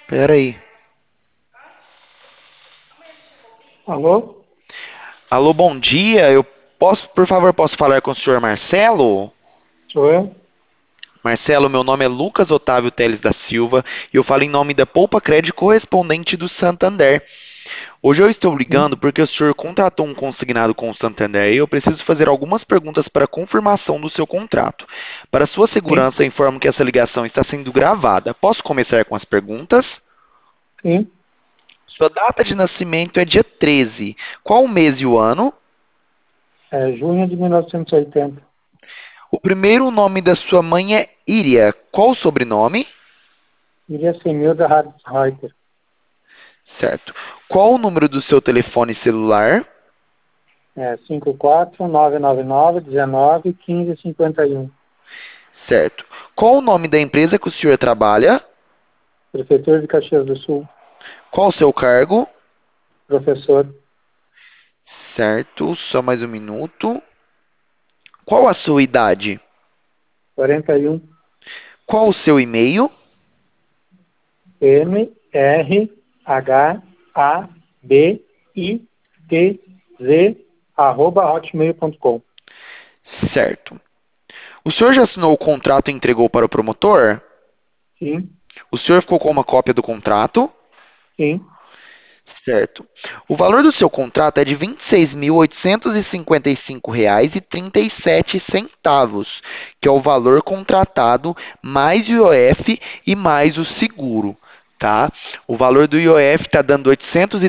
Pera aí. Alô? Alô, bom dia. Por favor, posso falar com o senhor Marcelo? Sou eu? Marcelo, meu nome é Lucas Otávio Teles da Silva e eu falo em nome da Poupa Crédito correspondente do Santander. Hoje eu estou ligando Sim, porque o senhor contratou um consignado com o Santander e eu preciso fazer algumas perguntas para confirmação do seu contrato. Para sua sim, segurança, informo que essa ligação está sendo gravada. Posso começar com as perguntas? sim. Sua data de nascimento é dia 13. Qual o mês e o ano? É junho de 1980. O primeiro nome da sua mãe é Iria. Qual o sobrenome? Iria Semilda Reuter. Certo. Qual o número do seu telefone celular? É 54999191551. Certo. Qual o nome da empresa que o senhor trabalha? Prefeitura de Caxias do Sul. Qual o seu cargo? Professor. Certo. Só mais um minuto. Qual a sua idade? 41. Qual o seu e-mail? MRHABITZ @hotmail.com. Certo. O senhor já assinou o contrato e entregou para o promotor? Sim, O senhor ficou com uma cópia do contrato? sim, Certo. O valor do seu contrato é de R$ 26.855,37, que é o valor contratado mais o IOF e mais o seguro, tá? O valor do IOF está dando R$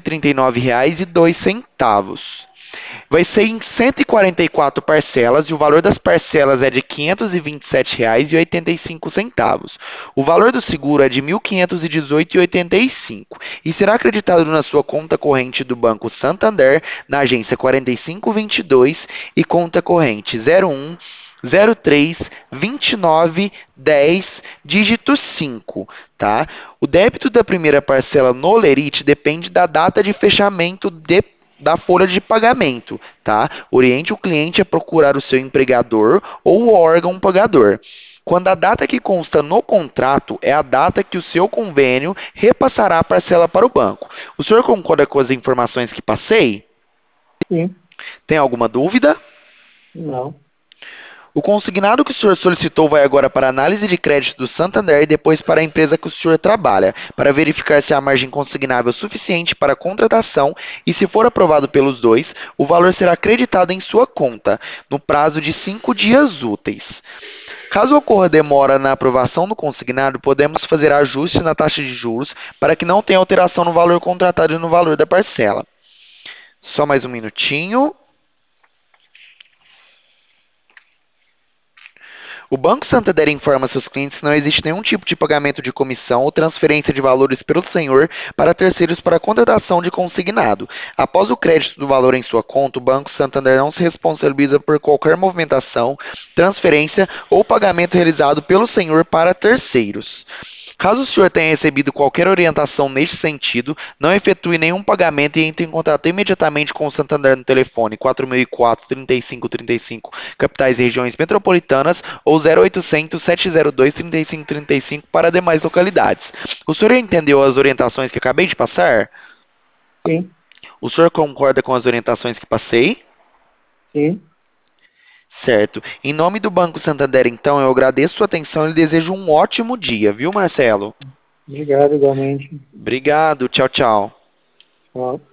839,02. Vai ser em 144 parcelas e o valor das parcelas é de R$ 527,85. O valor do seguro é de R$ 1.518,85 e será acreditado na sua conta corrente do Banco Santander, na agência 4522 e conta corrente 01 03 29 10 dígito 5, tá? O débito da primeira parcela no Lerite depende da data de fechamento da folha de pagamento, tá? Oriente o cliente a procurar o seu empregador ou o órgão pagador. Quando a data que consta no contrato é a data que o seu convênio repassará a parcela para o banco. O senhor concorda com as informações que passei? sim. Tem alguma dúvida? Não. O consignado que o senhor solicitou vai agora para a análise de crédito do Santander e depois para a empresa que o senhor trabalha, para verificar se há margem consignável suficiente para a contratação e, se for aprovado pelos dois, o valor será acreditado em sua conta, no prazo de 5 dias úteis. Caso ocorra demora na aprovação do consignado, podemos fazer ajuste na taxa de juros para que não tenha alteração no valor contratado e no valor da parcela. Só mais um minutinho. O Banco Santander informa seus clientes que não existe nenhum tipo de pagamento de comissão ou transferência de valores pelo senhor para terceiros para contratação de consignado. Após o crédito do valor em sua conta, o Banco Santander não se responsabiliza por qualquer movimentação, transferência ou pagamento realizado pelo senhor para terceiros. Caso o senhor tenha recebido qualquer orientação neste sentido, não efetue nenhum pagamento e entre em contato imediatamente com o Santander no telefone 4004 3535, capitais e regiões metropolitanas, ou 0800 702 3535 para demais localidades. O senhor entendeu as orientações que acabei de passar? Sim, O senhor concorda com as orientações que passei? sim. Certo. Em nome do Banco Santander, então, eu agradeço sua atenção e desejo um ótimo dia, viu, Marcelo? Obrigado igualmente. Obrigado. Tchau, tchau. Tchau.